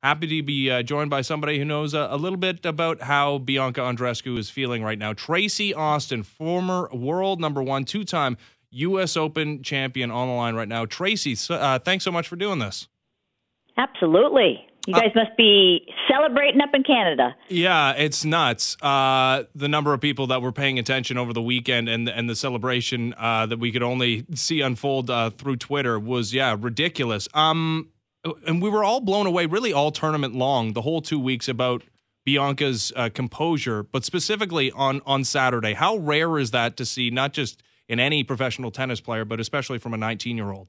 Happy to be joined by somebody who knows a little bit about how Bianca Andreescu is feeling right now. Tracy Austin, former world number one, two-time U.S. Open champion, on the line right now. Tracy, thanks so much for doing this. Absolutely. You guys must be celebrating up in Canada. Yeah, it's nuts. The number of people that were paying attention over the weekend and the celebration that we could only see unfold through Twitter was, ridiculous. And we were all blown away, really all tournament long, the whole 2 weeks, about Bianca's composure, but specifically on Saturday. How rare is that to see, not just in any professional tennis player, but especially from a 19-year-old?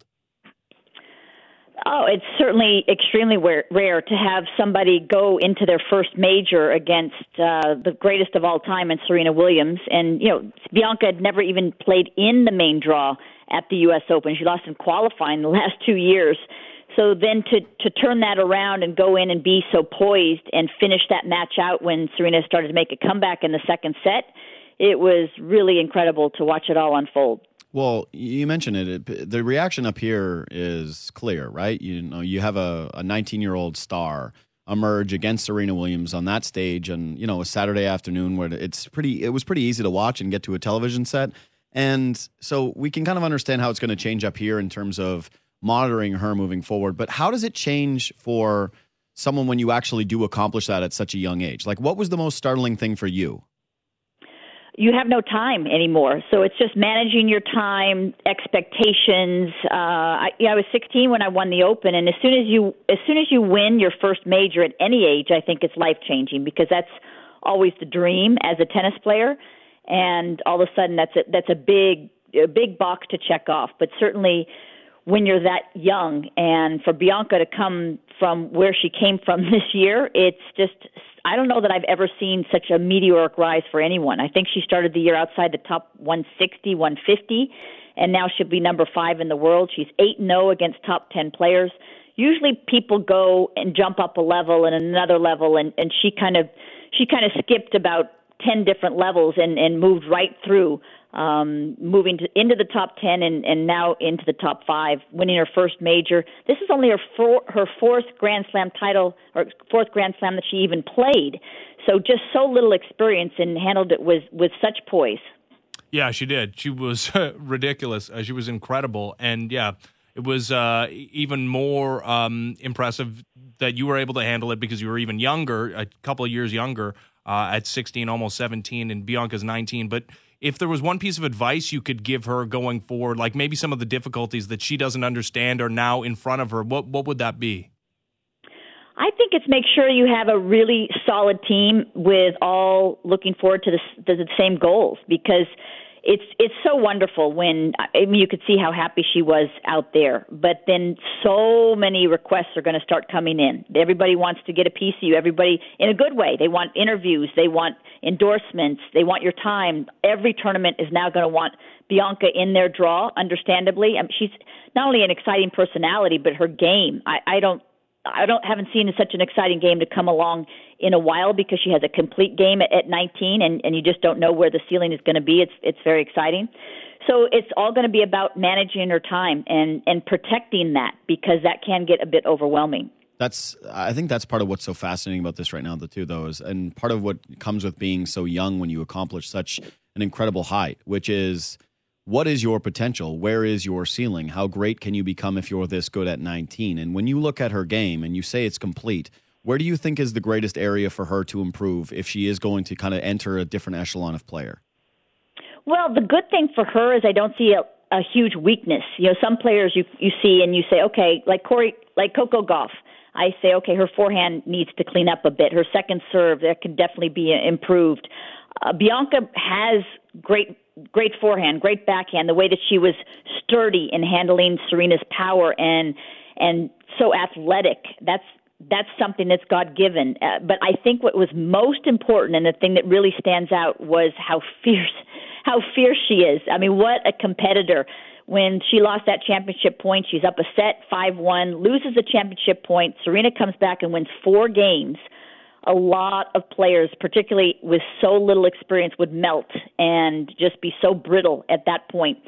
Oh, it's certainly extremely rare to have somebody go into their first major against the greatest of all time in Serena Williams. And, Bianca had never even played in the main draw at the U.S. Open. She lost in qualifying the last 2 years. So then to turn that around and go in and be so poised and finish that match out when Serena started to make a comeback in the second set, it was really incredible to watch it all unfold. Well, you mentioned it. The reaction up here is clear, right? You have a 19-year-old star emerge against Serena Williams on that stage, and a Saturday afternoon where it was pretty easy to watch and get to a television set, and so we can kind of understand how it's going to change up here in terms of monitoring her moving forward. But how does it change for someone when you actually do accomplish that at such a young age? Like, what was the most startling thing for you? You have no time anymore. So it's just managing your time, expectations. I was 16 when I won the Open, and as soon as you win your first major at any age, I think it's life-changing, because that's always the dream as a tennis player. And all of a sudden that's a big box to check off. But certainly when you're that young, and for Bianca to come from where she came from this year, it's just, I don't know that I've ever seen such a meteoric rise for anyone. I think she started the year outside the top 160, 150, and now she'll be number 5 in the world. She's 8-0 against top 10 players. Usually people go and jump up a level and another level, and she kind of skipped about 10 different levels and moved right through, moving into the top 10 and now into the top 5, winning her first major. This is only her fourth Grand Slam title, or fourth Grand Slam that she even played. So just so little experience, and handled it with such poise. Yeah, she did. She was ridiculous. She was incredible. And it was even more impressive that you were able to handle it because you were even younger, a couple of years younger, at 16, almost 17, and Bianca's 19. But if there was one piece of advice you could give her going forward, like maybe some of the difficulties that she doesn't understand are now in front of her, what would that be? I think it's make sure you have a really solid team with all looking forward to the same goals, because it's so wonderful when, you could see how happy she was out there, but then so many requests are going to start coming in. Everybody wants to get a piece of you, everybody in a good way. They want interviews, they want endorsements, they want your time. Every tournament is now going to want Bianca in their draw, understandably. She's not only an exciting personality, but her game. Haven't seen such an exciting game to come along in a while, because she has a complete game at 19, and you just don't know where the ceiling is going to be. It's very exciting. So it's all going to be about managing her time and protecting that, because that can get a bit overwhelming. I think that's part of what's so fascinating about this right now, and part of what comes with being so young when you accomplish such an incredible height, which is, what is your potential? Where is your ceiling? How great can you become if you're this good at 19? And when you look at her game and you say it's complete, where do you think is the greatest area for her to improve if she is going to kind of enter a different echelon of player? Well, the good thing for her is I don't see a huge weakness. Some players you see and you say, okay, like Coco Gauff, I say, okay, her forehand needs to clean up a bit. Her second serve, that could definitely be improved. Bianca has great forehand, great backhand, the way that she was sturdy in handling Serena's power and so athletic. That's something that's God-given. But I think what was most important, and the thing that really stands out, was how fierce she is. I mean, what a competitor. When she lost that championship point, she's up a set, 5-1, loses the championship point. Serena comes back and wins 4 games. A lot of players, particularly with so little experience, would melt and just be so brittle at that point.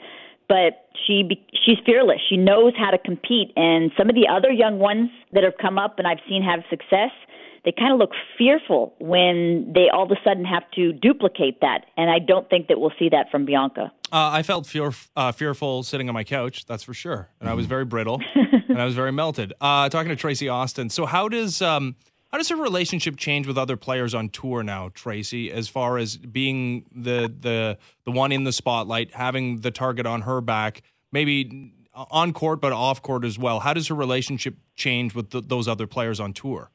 but she's fearless. She knows how to compete. And some of the other young ones that have come up and I've seen have success, they kind of look fearful when they all of a sudden have to duplicate that. And I don't think that we'll see that from Bianca. I felt fearful sitting on my couch, that's for sure. And I was very brittle and I was very melted. Talking to Tracy Austin. So how does her relationship change with other players on tour now, Tracy, as far as being the one in the spotlight, having the target on her back, maybe on court but off court as well? How does her relationship change with those other players on tour?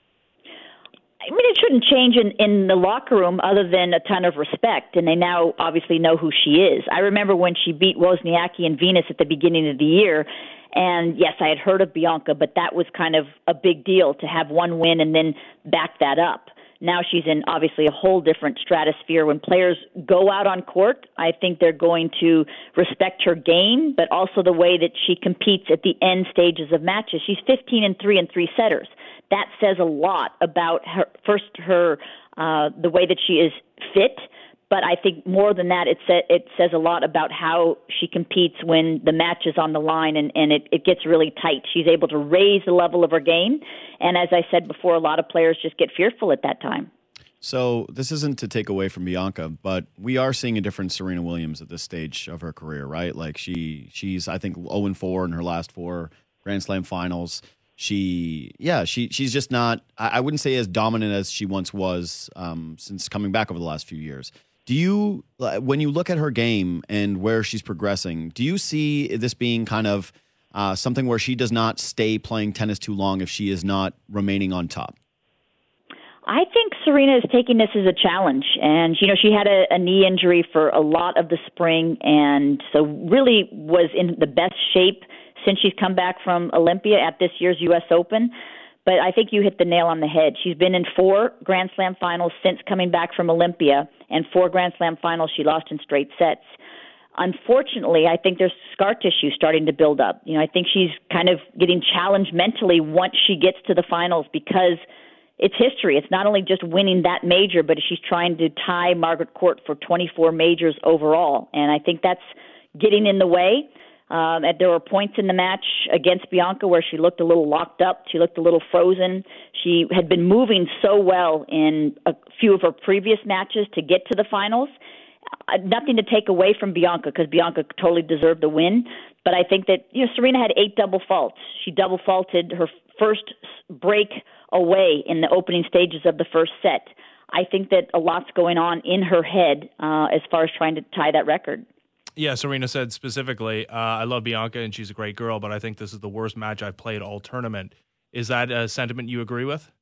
I mean, it shouldn't change in the locker room other than a ton of respect, and they now obviously know who she is. I remember when she beat Wozniacki and Venus at the beginning of the year, and yes, I had heard of Bianca, but that was kind of a big deal to have one win and then back that up. Now she's in obviously a whole different stratosphere. When players go out on court, I think they're going to respect her game, but also the way that she competes at the end stages of matches. She's 15-3 and 3 setters. That says a lot about her. First, the way that she is fit, but I think more than that, it says a lot about how she competes when the match is on the line and it gets really tight. She's able to raise the level of her game, and as I said before, a lot of players just get fearful at that time. So this isn't to take away from Bianca, but we are seeing a different Serena Williams at this stage of her career, right? Like she's I think 0-4 in her last 4 Grand Slam finals. She's just not, I wouldn't say as dominant as she once was since coming back over the last few years. Do you, when you look at her game and where she's progressing, do you see this being kind of something where she does not stay playing tennis too long if she is not remaining on top? I think Serena is taking this as a challenge. And, she had a knee injury for a lot of the spring and so really was in the best shape since she's come back from Olympia at this year's U.S. Open. But I think you hit the nail on the head. She's been in 4 Grand Slam finals since coming back from Olympia, and 4 Grand Slam finals she lost in straight sets. Unfortunately, I think there's scar tissue starting to build up. I think she's kind of getting challenged mentally once she gets to the finals because it's history. It's not only just winning that major, but she's trying to tie Margaret Court for 24 majors overall. And I think that's getting in the way. There were points in the match against Bianca where she looked a little locked up. She looked a little frozen. She had been moving so well in a few of her previous matches to get to the finals. Nothing to take away from Bianca because Bianca totally deserved the win. But I think that Serena had 8 double faults. She double faulted her first break away in the opening stages of the first set. I think that a lot's going on in her head as far as trying to tie that record. Yeah, Serena said specifically, I love Bianca and she's a great girl, but I think this is the worst match I've played all tournament. Is that a sentiment you agree with?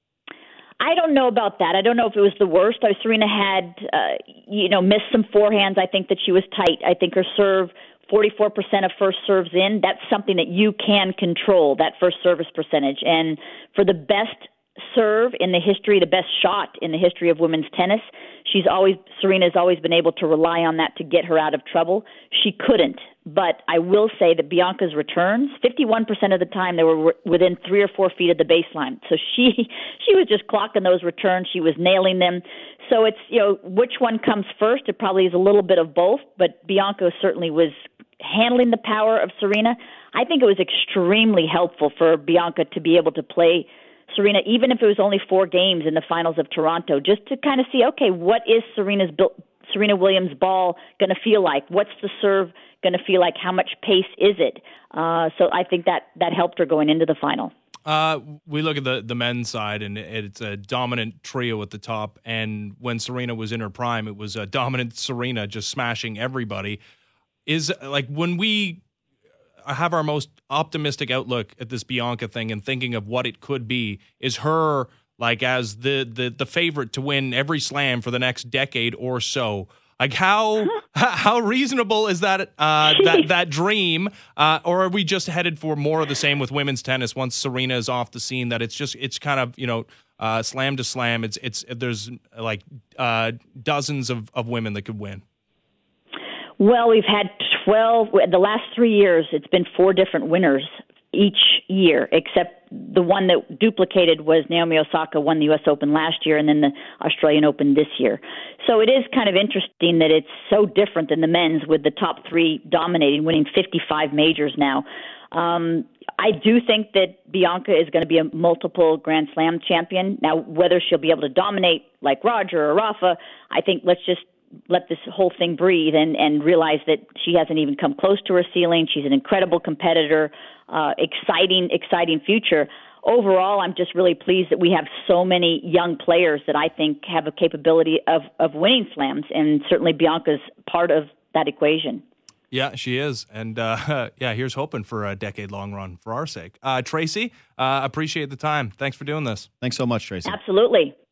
I don't know about that. I don't know if it was the worst. Serena had, missed some forehands. I think that she was tight. I think her serve, 44% of first serves in, that's something that you can control, that first service percentage. And for the best serve in the history, the best shot in the history of women's tennis, Serena's always been able to rely on that to get her out of trouble. She couldn't. But I will say that Bianca's returns, 51% of the time they were within 3 or 4 feet of the baseline. So she was just clocking those returns. She was nailing them. So it's, which one comes first? It probably is a little bit of both, but Bianca certainly was handling the power of Serena. I think it was extremely helpful for Bianca to be able to play Serena, even if it was only 4 games in the finals of Toronto, just to kind of see, okay, what is Serena Williams' ball going to feel like? What's the serve going to feel like? How much pace is it? So I think that helped her going into the final. We look at the men's side, and it's a dominant trio at the top. And when Serena was in her prime, it was a dominant Serena just smashing everybody. Is like when we have our most optimistic outlook at this Bianca thing and thinking of what it could be, is her like as the favorite to win every slam for the next decade or so. Like how reasonable is that that dream, or are we just headed for more of the same with women's tennis once Serena is off the scene? That it's kind of slam to slam. There's like dozens of women that could win. Well, we've had 12. The last 3 years, it's been 4 different winners each year, except the one that duplicated was Naomi Osaka won the U.S. Open last year and then the Australian Open this year. So it is kind of interesting that it's so different than the men's, with the top three dominating, winning 55 majors now. I do think that Bianca is going to be a multiple Grand Slam champion. Now, whether she'll be able to dominate like Roger or Rafa, I think let's just let this whole thing breathe and realize that she hasn't even come close to her ceiling. She's an incredible competitor, exciting future. Overall, I'm just really pleased that we have so many young players that I think have a capability of winning slams, and certainly Bianca's part of that equation. Yeah, she is. And here's hoping for a decade-long run for our sake. Tracy, appreciate the time. Thanks for doing this. Thanks so much, Tracy. Absolutely.